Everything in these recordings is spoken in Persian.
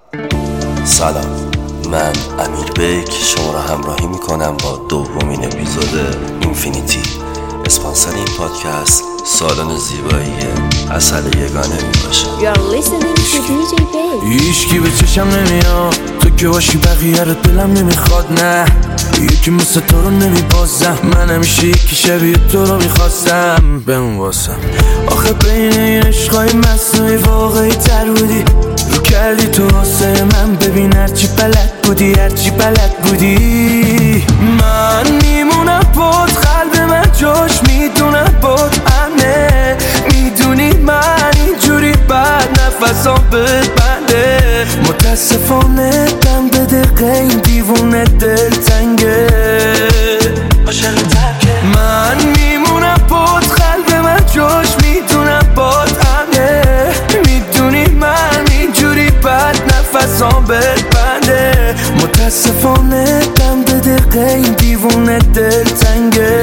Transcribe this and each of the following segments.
سلام، من امیر بیک شما را همراهی میکنم با دومین اپیزود اینفینیتی. اسپانسر این پادکست سالن زیبایی عسل یگانه میباشه. هیچکی به چشم نمیاد، تو که باشی بقیه رو دلم نمیخواد. نه یکی مثل تو رو نمیبازم، من همیشه یکی شبیه تو رو میخواستم بمون واسم. آخه بین این عشقای مصنوعی واقعی تر بودی، رو کردی تو واسه من. ببین هرچی بلد بودی، هرچی بلد بودی. من میمونم بود، قلب من جاش میدونم بود امنه. میدونی من اینجوری بعد نفسام بنده. متاسفانه دم به دقیقه این دیوونه دل تنگه. من میمونم بود، قلب من جاش میدونم بود امنه. میدونی من اینجوری بعد نفسام بنده. متاسفانه دم به دقیقه این دیوونه دل تنگه.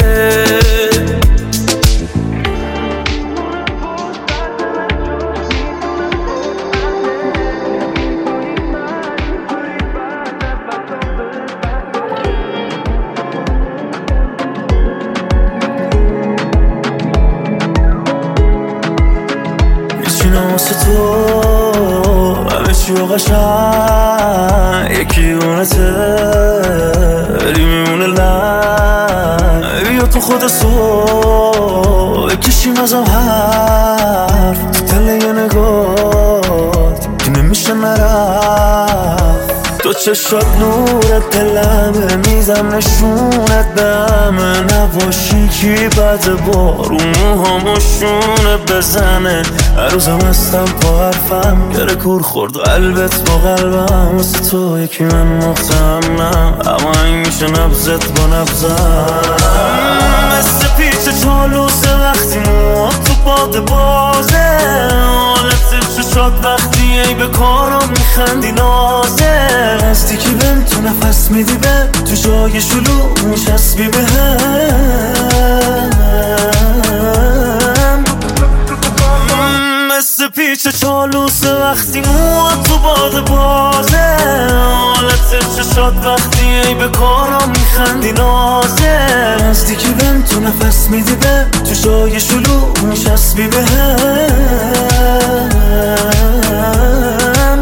واسه تو همه چی و قشنگ یکی اونته، ولی میمونه لن. بیا تو خود صبح بکشیم ازم حرف، تو دل یه نگات که نمیشه نرفت. تو چشات نورت دلمه، میزم نشونت بهمه. نباشی کی بعد بارو موهاموشونه بزنه. هر روزم هستم با حرفم، گره کور خورد قلبت با قلبم. واسه تو یکی من مختمم، اما این میشه نبزت با نبزم. مثل پیچ چالوسه وقتی موها تو باد بازه. حالت چشات وقتی ای به کارم میخندی نازه. نزدیکی بهم تو نفس میدی، به تو جای شلوغ میشسبی به هم. مثل پیچ چالوسه وقتی موها تو باد بازه. حالت چشات وقتی ای به کارم میخندی نازه. نزدیکی بهم تو نفس میدی، به تو جای شلوغ میشسبی به هم.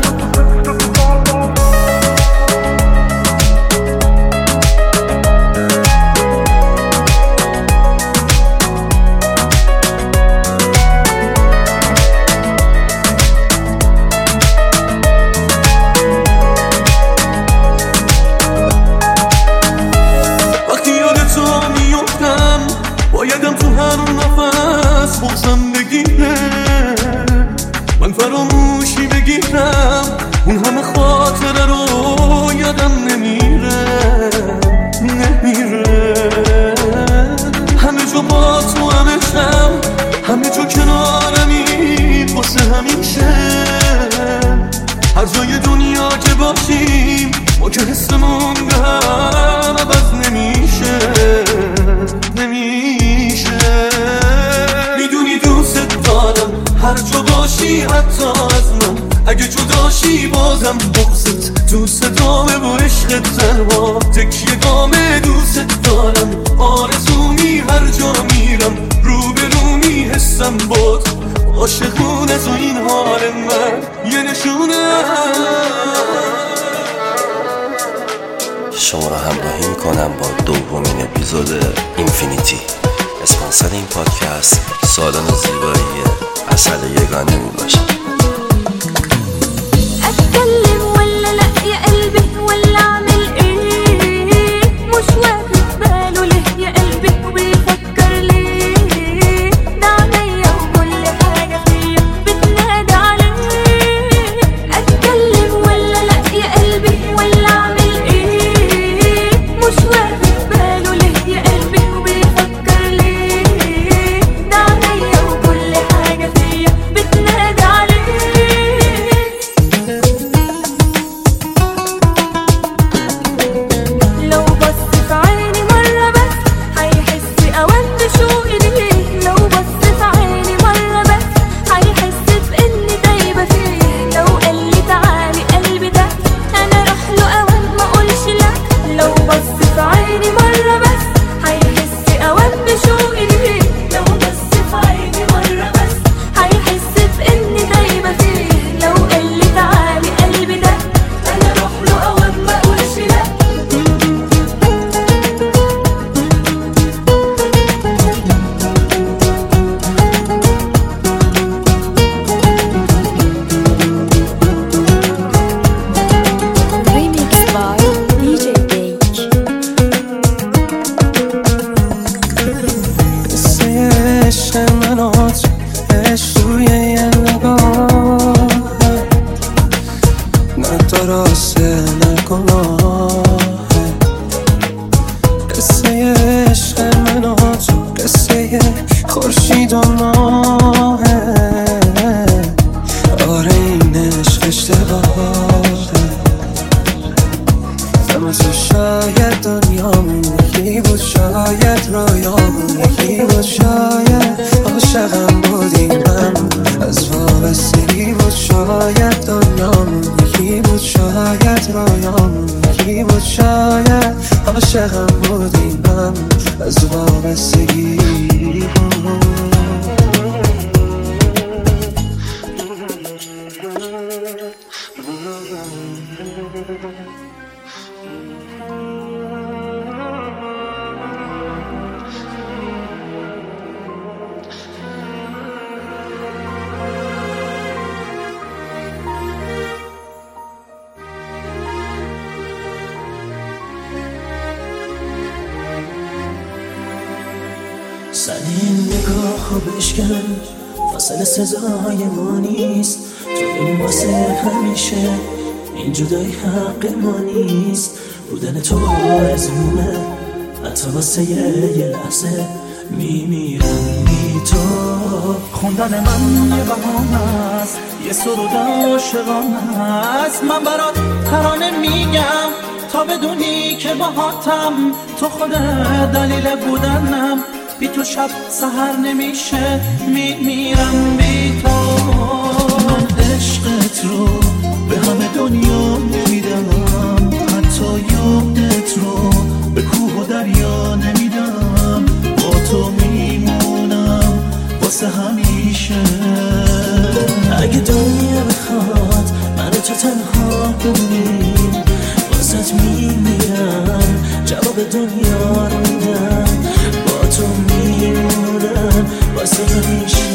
بایدم تو هر نفس بغزم بگیره، من فراموشی بگیرم. اون همه خاطره رو یادم نمیره. همه جا با تو همشم، همه جا کنارمی واسه همیشه. هر جای دنیا که باشیم ما که حسمون به هم عوض نمیشه. میدونی دوست دارم، هر جا باشی حتی از من. اگه جداشی بازم بغضت تو صدامه و عشقت تنها تکیه گامه. دوست دارم آرزومی، هر جا میرم رو به رو میحسم با تو. عاشقون از این حال من یه نشونه. شما را همراهی میکنم با دومین اپیزود اینفینیتی. اسپانسر این پادکست سالن زیبایی عسل یگانه میباشه. اتكلم ولا لا يا قلبي ولا اعمل ايه؟ مش واخد باله ليه يا قلبي وبيفكر ليه؟ ده عينيا وكل حاجة فيا بتنادي عليه. اتكلم ولا لا يا قلبي ولا اعمل ايه؟ مش واخد باله ليه يا قلبي وبيفكر ليه؟ ده عينيا وكل حاجة فيا بتنادي عليه. حتی راسته نگناهه. قصه عشق من و تو قصه خورشید و ماهه. آره این عشق اشتباهه. اما تو شاید دنیامون یکی بود، شاید رویامون یکی بود، شاید عاشقم بودی من از وابستگی بود، شاید دنیامون یکی بود، شاید رویامون یکی بود، شاید عاشقم بودی من از وابستگی بود. سر این نگاه رو بشکن، فاصله سزای ما نیست. تو این واسه همیشه، این جدای حق ما نیست. بودن تو آرزومه، حتی واسه یه لحظه میمیرم بی تو. خوندن من یه بهانه است، یه سرود عاشقانه است. من برات ترانه میگم تا بدونی که باهاتم. تو خودت دلیل بودنم، بی تو شب سحر نمیشه، میمیرم بی تو. من عشقت رو به همه دنیا نمیدم، حتی یادت رو به کوه و دریا نمیدم. با تو میمونم واسه همیشه. اگه دنیا بخواد من تو تنها بمونیم، واسه میمیرم جواب دنیا رو میدم. با تو میمونم واسه همیشه.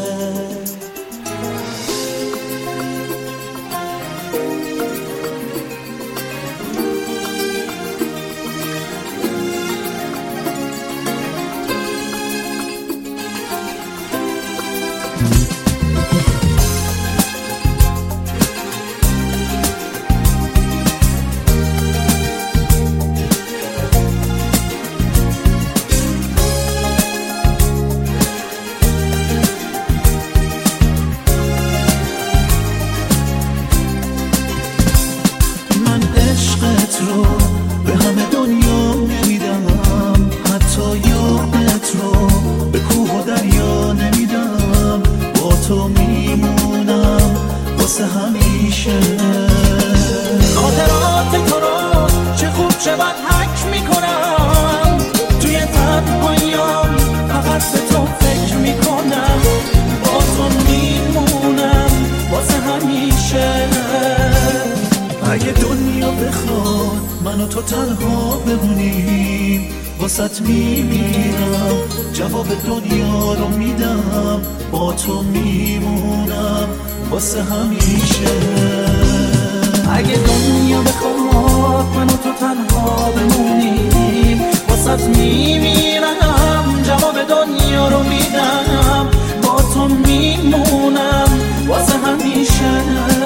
به همه دنیا نمیدم، حتی یادت رو به کوه و دریا نمیدم. با تو میمونم واسه همیشه. خاطرات تو رو چه خوب چه بد حک میکنم، توی تنهاییام فقط به تو فکر میکنم. با تو میمونم واسه همیشه. اگه دنیا بخواد من و تو تنها بمونیم، واسط میمیرم جواب دنیا رو میدم. با تو میمونم واسه همیشه. اگه دنیا بخواد من و تو تنها بمونیم، واسط میمیرم جواب دنیا رو میدم. با تو میمونم واسه همیشه.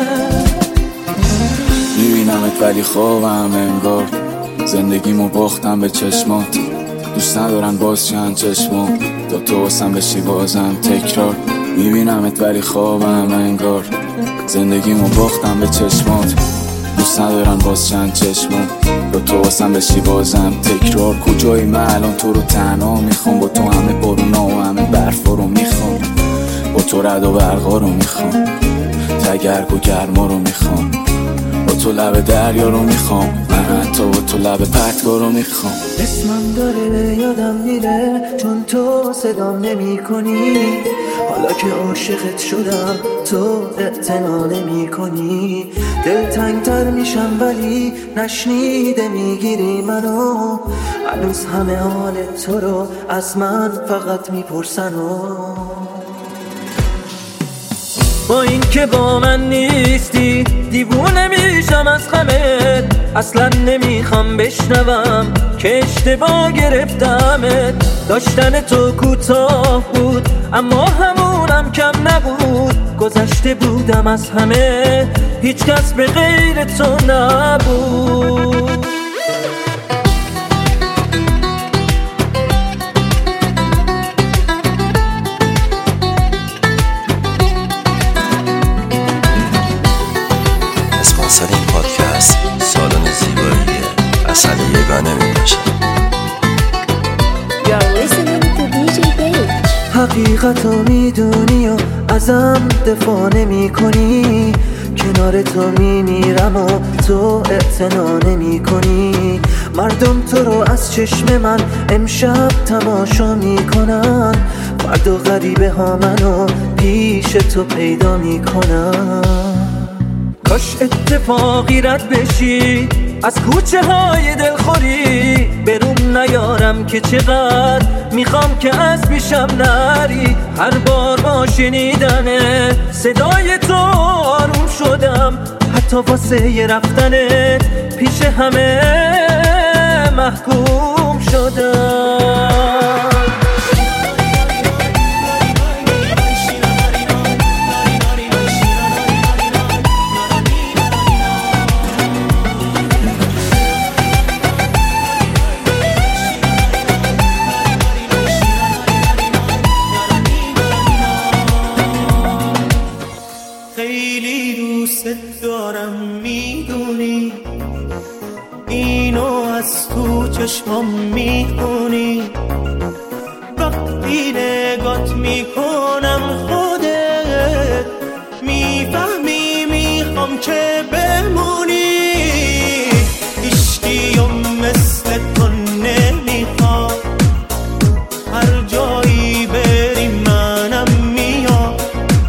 میبینمت ولی خوابم انگار، زندگیمو باختم به چشمات. دوست ندارن باز چند چشمات، تا تو واسم بشی بازم تکرار. میبینمت ولی خوابم انگار، زندگیمو باختم به چشمات. دوست ندارن باز چند چشمات، تا تو واسم بشی بازم تکرار. کجایی من الان تو رو تنها میخوام، با تو همه بارونا و همه برفا رو میخوام. با تو رد و برقا رو میخوام، تگرگ و گرما رو میخوام. با تو لب دریا رو میخوام، من حتی با تو لب پرتگاه رو میخوام. اسمم داره یادم میره چون تو صدام نمی کنی. حالا که عاشقت شدم تو اعتنا نمی کنی. دلتنگتر میشم ولی نشنیده میگیری منو. هنوز همه حال تو رو از من فقط میپرسن. با این که با من نیستی دیوونه میشم از غمت. اصلا نمیخوام بشنوم که اشتباه گرفتمت. داشتن تو کوتاه بود اما همونم کم نبود. گذشت گذشته بودم از همه، هیچ کس به غیر تو نبود. اسپانسر این پادکست سالن زیبایی عسل یگانه می باشد. حقیقتو میدونی و ازم دفاع نمی کنی، کنار تو میمیرم و تو اعتنا نمی کنی. مردم تو رو از چشم من امشب تماشا میکنن، فردا غریبه ها منو پیش تو پیدا میکنن. کاش اتفاقی رد بشی از کوچه های دلخوری، برون نیارم که چقدر میخوام که از پیشم نری. هر بار با شنیدن صدای تو آروم شدم، حتی واسه ی رفتنت پیش همه محکوم شدم. خیلی دوست دارم میدونی، اینو از تو چشمام میخونی. وقتی نگات میکنم خودت میفهمی میخوام که بمونی. عشقی و مثل تو نمیخواد، هر جایی بری منم میاد.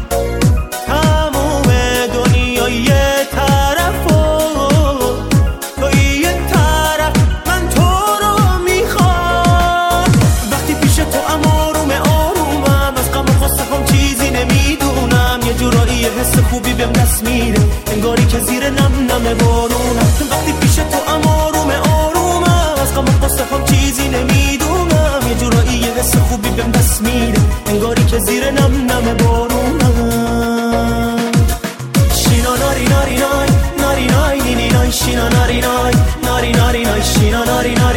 تموم دنیا یه طرف و تو یه طرف، من تو رو میخوام. وقتی پیش تو آرومه آرومم، از غم و غصه هم چیزی نمیدونم. یه جورایی حس خوبی بهم دست میده، انگاری که زیر نم نم بارونم. وقتی پیش تو آرومه آرومم، از غم و غصه هم چیزی نمیدونم. یه جورایی حس خوبی بهم دست میده، انگاری که زیر نم نم بارونم. شینا ناری ناری نای ناری نای نینی نای، شینا ناری نای ناری ناری نای، شینا ناری نای